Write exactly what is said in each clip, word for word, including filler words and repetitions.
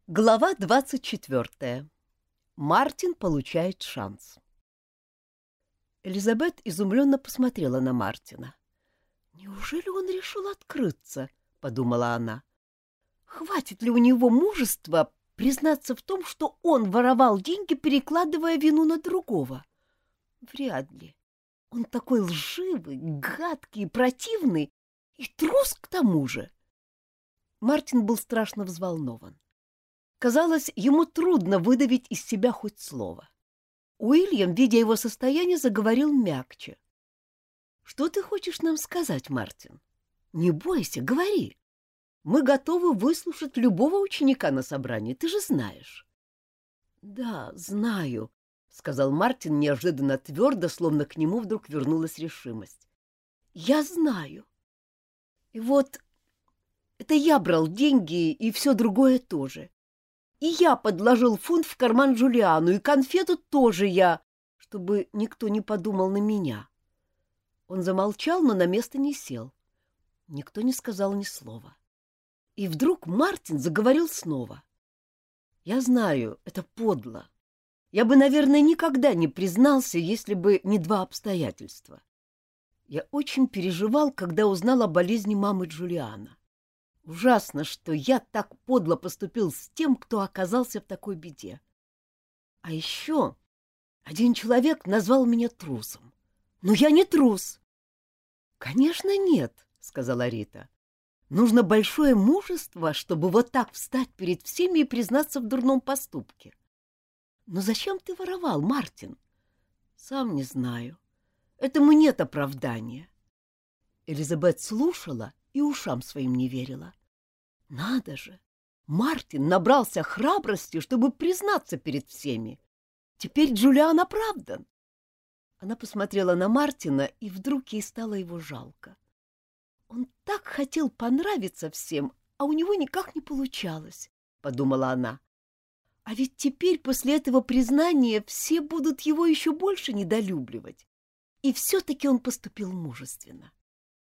Глава двадцать четвертая. Мартин получает шанс. Элизабет изумленно посмотрела на Мартина. «Неужели он решил открыться?» — подумала она. «Хватит ли у него мужества признаться в том, что он воровал деньги, перекладывая вину на другого? Вряд ли. Он такой лживый, гадкий, противный и трус к тому же». Мартин был страшно взволнован. Казалось, ему трудно выдавить из себя хоть слово. Уильям, видя его состояние, заговорил мягче. «Что ты хочешь нам сказать, Мартин? Не бойся, говори. Мы готовы выслушать любого ученика на собрании, ты же знаешь». «Да, знаю», — сказал Мартин неожиданно твердо, словно к нему вдруг вернулась решимость. «Я знаю. И вот это я брал деньги и все другое тоже. И я подложил фунт в карман Джулиану, и конфету тоже я, чтобы никто не подумал на меня». Он замолчал, но на место не сел. Никто не сказал ни слова. И вдруг Мартин заговорил снова. «Я знаю, это подло. Я бы, наверное, никогда не признался, если бы не два обстоятельства. Я очень переживал, когда узнал о болезни мамы Джулиана. Ужасно, что я так подло поступил с тем, кто оказался в такой беде. А еще один человек назвал меня трусом. Но я не трус. — Конечно, нет, — сказала Рита. — Нужно большое мужество, чтобы вот так встать перед всеми и признаться в дурном поступке. Но зачем ты воровал, Мартин? — Сам не знаю. Этому нет оправдания. Элизабет слушала и ушам своим не верила. Надо же! Мартин набрался храбрости, чтобы признаться перед всеми. Теперь Джулиан оправдан. Она посмотрела на Мартина, и вдруг ей стало его жалко. Он так хотел понравиться всем, а у него никак не получалось, — подумала она. А ведь теперь после этого признания все будут его еще больше недолюбливать. И все-таки он поступил мужественно.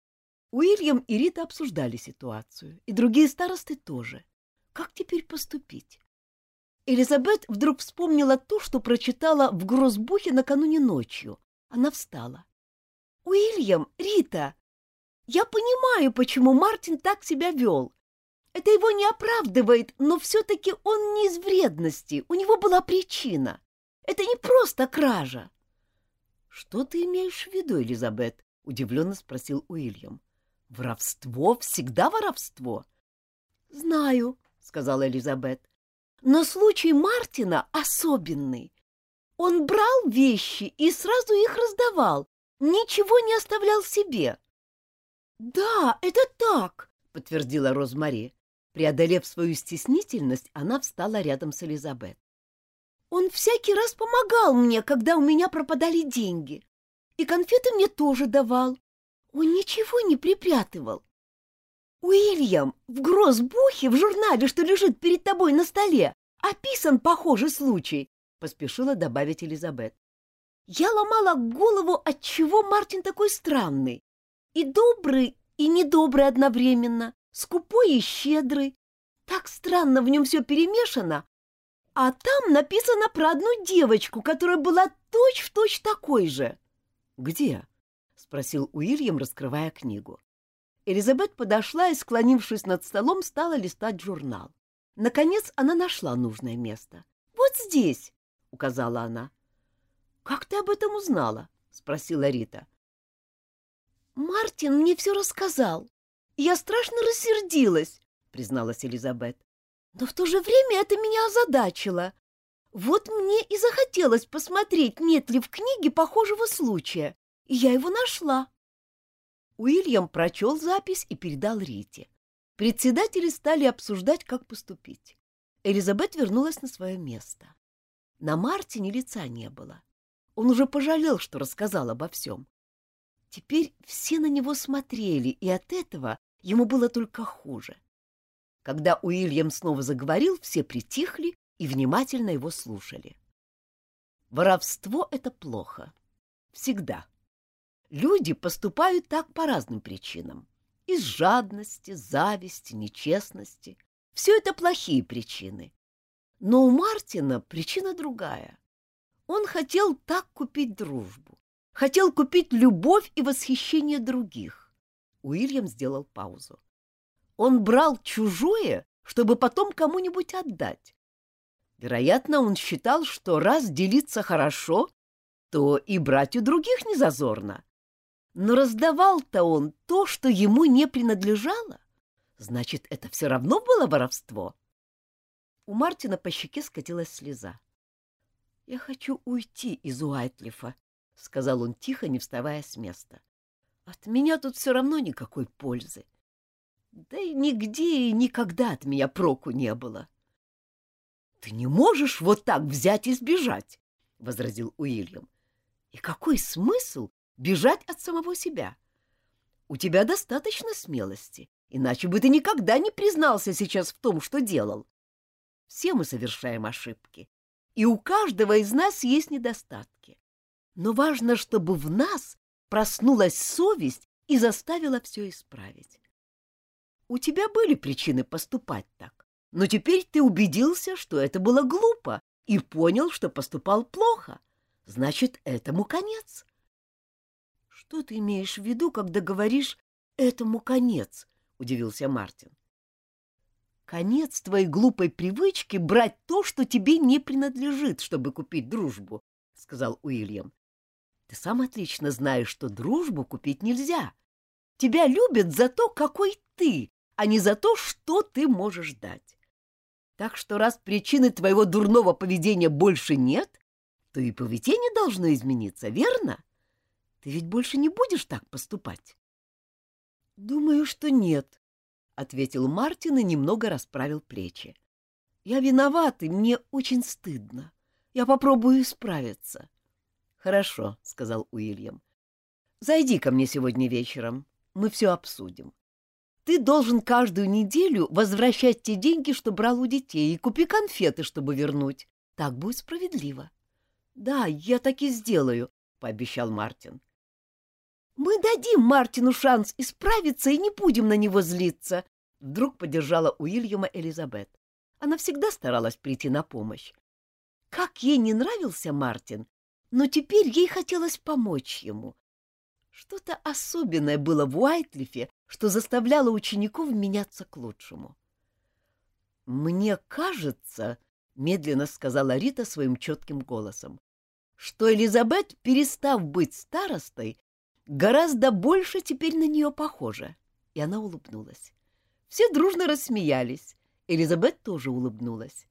Уильям и Рита обсуждали ситуацию, и другие старосты тоже. Как теперь поступить? Элизабет вдруг вспомнила то, что прочитала в Гроссбухе накануне ночью. Она встала. — Уильям, Рита, я понимаю, почему Мартин так себя вел. Это его не оправдывает, но все-таки он не из вредности, у него была причина. Это не просто кража. — Что ты имеешь в виду, Элизабет? — удивленно спросил Уильям. — Воровство всегда воровство. — Знаю, — сказала Элизабет, — но случай Мартина особенный. Он брал вещи и сразу их раздавал, ничего не оставлял себе. — Да, это так, — подтвердила Розмари. Преодолев свою стеснительность, она встала рядом с Элизабет. — Он всякий раз помогал мне, когда у меня пропадали деньги. И конфеты мне тоже давал. Он ничего не припрятывал. Уильям, в Гроссбухе, в журнале, что лежит перед тобой на столе, описан похожий случай, — поспешила добавить Элизабет. Я ломала голову, отчего Мартин такой странный. И добрый, и недобрый одновременно, скупой и щедрый. Так странно в нем все перемешано. А там написано про одну девочку, которая была точь-в-точь такой же. — Где? — спросил Уильям, раскрывая книгу. Элизабет подошла и, склонившись над столом, стала листать журнал. Наконец она нашла нужное место. — Вот здесь, — указала она. — Как ты об этом узнала? — спросила Рита. — Мартин мне все рассказал. Я страшно рассердилась, — призналась Элизабет. Но в то же время это меня озадачило. Вот мне и захотелось посмотреть, нет ли в книге похожего случая. И я его нашла. Уильям прочел запись и передал Рите. Председатели стали обсуждать, как поступить. Элизабет вернулась на свое место. На Мартине лица не было. Он уже пожалел, что рассказал обо всем. Теперь все на него смотрели, и от этого ему было только хуже. Когда Уильям снова заговорил, все притихли и внимательно его слушали. Воровство — это плохо. Всегда. Люди поступают так по разным причинам. Из жадности, зависти, нечестности. Все это плохие причины. Но у Мартина причина другая. Он хотел так купить дружбу, хотел купить любовь и восхищение других. Уильям сделал паузу. Он брал чужое, чтобы потом кому-нибудь отдать. Вероятно, он считал, что раз делиться хорошо, то и брать у других не зазорно. Но раздавал-то он то, что ему не принадлежало. Значит, это все равно было воровство. У Мартина по щеке скатилась слеза. — Я хочу уйти из Уайтлифа, — сказал он тихо, не вставая с места. — От меня тут все равно никакой пользы. Да и нигде и никогда от меня проку не было. — Ты не можешь вот так взять и сбежать, — возразил Уильям. — И какой смысл бежать от самого себя? У тебя достаточно смелости, иначе бы ты никогда не признался сейчас в том, что делал. Все мы совершаем ошибки, и у каждого из нас есть недостатки. Но важно, чтобы в нас проснулась совесть и заставила все исправить. У тебя были причины поступать так, но теперь ты убедился, что это было глупо, и понял, что поступал плохо. Значит, этому конец. — Что ты имеешь в виду, когда говоришь «этому конец»? — удивился Мартин. — Конец твоей глупой привычки брать то, что тебе не принадлежит, чтобы купить дружбу, — сказал Уильям. — Ты сам отлично знаешь, что дружбу купить нельзя. Тебя любят за то, какой ты, а не за то, что ты можешь дать. Так что раз причины твоего дурного поведения больше нет, то и поведение должно измениться, верно? Ты ведь больше не будешь так поступать? — Думаю, что нет, — ответил Мартин и немного расправил плечи. — Я виноват, и мне очень стыдно. Я попробую исправиться. — Хорошо, — сказал Уильям. — Зайди ко мне сегодня вечером, мы все обсудим. Ты должен каждую неделю возвращать те деньги, что брал у детей, и купи конфеты, чтобы вернуть. Так будет справедливо. — Да, я так и сделаю, — пообещал Мартин. — Мы дадим Мартину шанс исправиться и не будем на него злиться, — вдруг поддержала Уильяма Элизабет. Она всегда старалась прийти на помощь. Как ей не нравился Мартин, но теперь ей хотелось помочь ему. Что-то особенное было в Уайтлифе, что заставляло учеников меняться к лучшему. — Мне кажется, — медленно сказала Рита своим четким голосом, — что Элизабет, перестав быть старостой, гораздо больше теперь на нее похожа. И она улыбнулась. Все дружно рассмеялись. Элизабет тоже улыбнулась.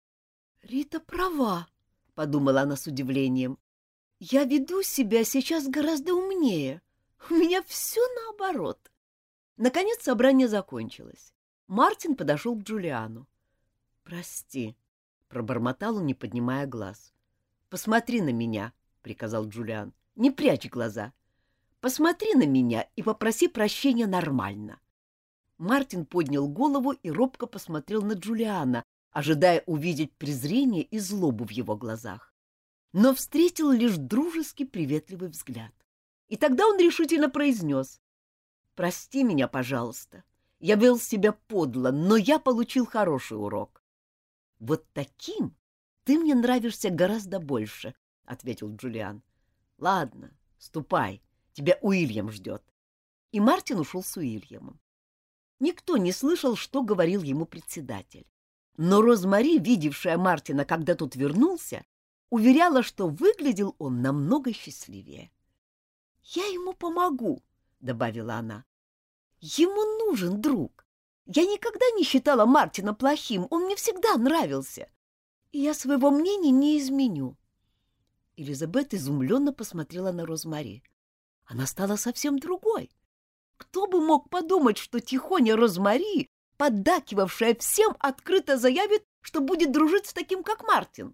— Рита права, — подумала она с удивлением. — Я веду себя сейчас гораздо умнее. У меня все наоборот. Наконец собрание закончилось. Мартин подошел к Джулиану. — Прости, — пробормотал он, не поднимая глаз. — Посмотри на меня, — приказал Джулиан. — Не прячь глаза. Посмотри на меня и попроси прощения нормально. Мартин поднял голову и робко посмотрел на Джулиана, ожидая увидеть презрение и злобу в его глазах. Но встретил лишь дружеский приветливый взгляд. И тогда он решительно произнес: «Прости меня, пожалуйста. Я вел себя подло, но я получил хороший урок». «Вот таким ты мне нравишься гораздо больше», — ответил Джулиан. «Ладно, ступай, тебя Уильям ждет». И Мартин ушел с Уильямом. Никто не слышал, что говорил ему председатель. Но Розмари, видевшая Мартина, когда тот вернулся, уверяла, что выглядел он намного счастливее. «Я ему помогу», — добавила она. «Ему нужен друг. Я никогда не считала Мартина плохим, он мне всегда нравился. И я своего мнения не изменю». Элизабет изумленно посмотрела на Розмари. Она стала совсем другой. Кто бы мог подумать, что тихоня Розмари, поддакивавшая всем, открыто заявит, что будет дружить с таким, как Мартин.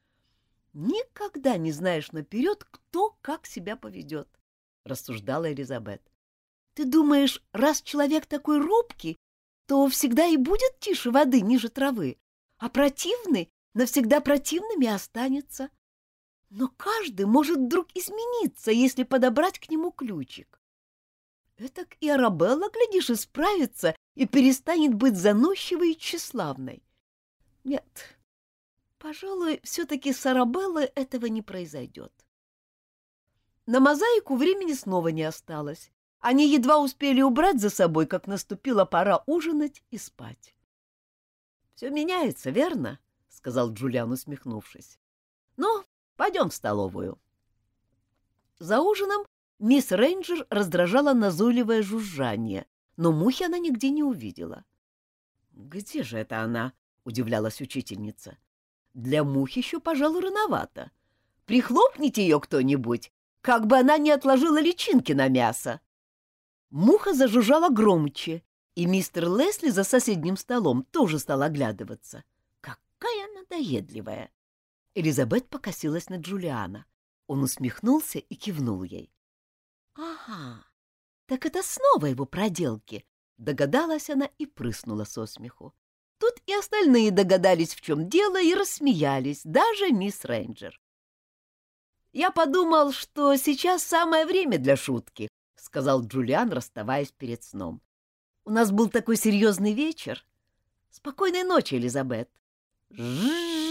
«Никогда не знаешь наперед, кто как себя поведет», — рассуждала Элизабет. «Ты думаешь, раз человек такой робкий, то всегда и будет тише воды ниже травы, а противный навсегда противным и останется. Но каждый может вдруг измениться, если подобрать к нему ключик. Этак и Арабелла, глядишь, исправится и перестанет быть заносчивой и тщеславной. Нет, Пожалуй, все-таки с Арабеллой этого не произойдет. На мозаику времени снова не осталось. Они едва успели убрать за собой, как наступила пора ужинать и спать. — Все меняется, верно? — сказал Джулиан, усмехнувшись. — Ну, пойдем в столовую. За ужином мисс Рейнджер раздражала назойливое жужжание, но мухи она нигде не увидела. — Где же это она? — удивлялась учительница. — Для мухи еще, пожалуй, рановато. Прихлопните ее кто-нибудь, как бы она не отложила личинки на мясо. Муха зажужжала громче, и мистер Лесли за соседним столом тоже стал оглядываться. Какая надоедливая! Элизабет покосилась на Джулиана. Он усмехнулся и кивнул ей. — Ага, так это снова его проделки, — догадалась она и прыснула со смеху. Тут и остальные догадались, в чем дело, и рассмеялись, даже мисс Рейнджер. — Я подумал, что сейчас самое время для шутки, — сказал Джулиан, расставаясь перед сном. — У нас был такой серьезный вечер. Спокойной ночи, Элизабет. Жжж!